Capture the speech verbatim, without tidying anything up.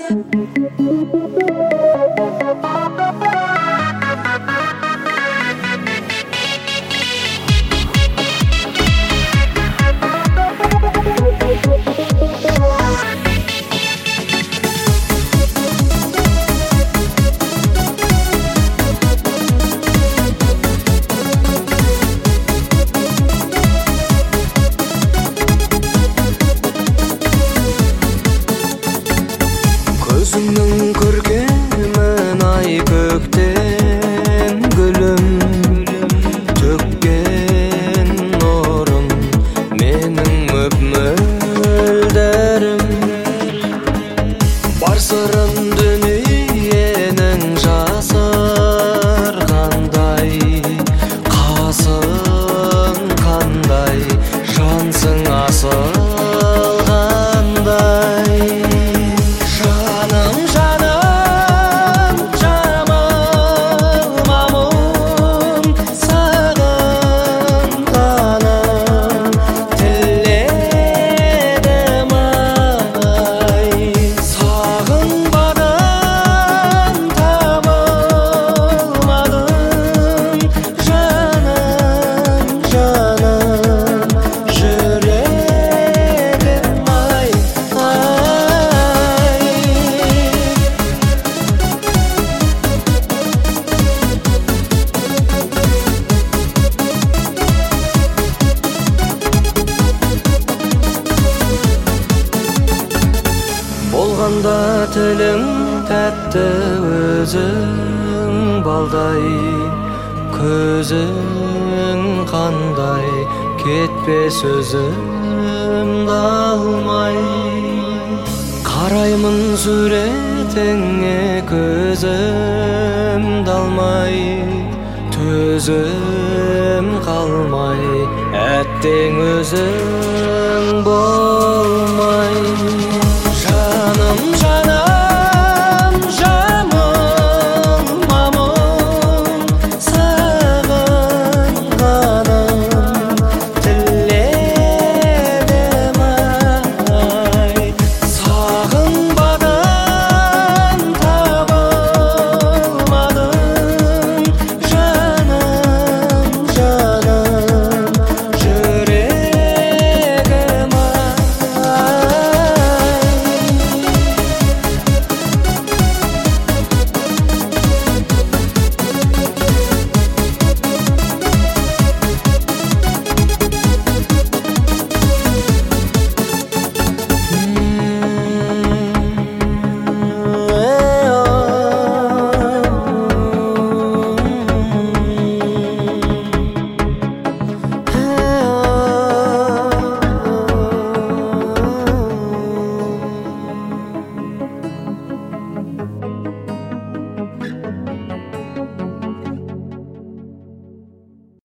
Көзіңнің көркемін ай көктен гүлім, төккен нұрым менің мөп-мөлдірім. Бар сырын дүниенің жасырғандай, қасың қандай, жансың асылғандай. Болғанда тілің тәтті өзің балдай, көзің қандай кетпес өзімді алмай. Қараймын суретіңе көзімді алмай, төзім қалмай әттең өзің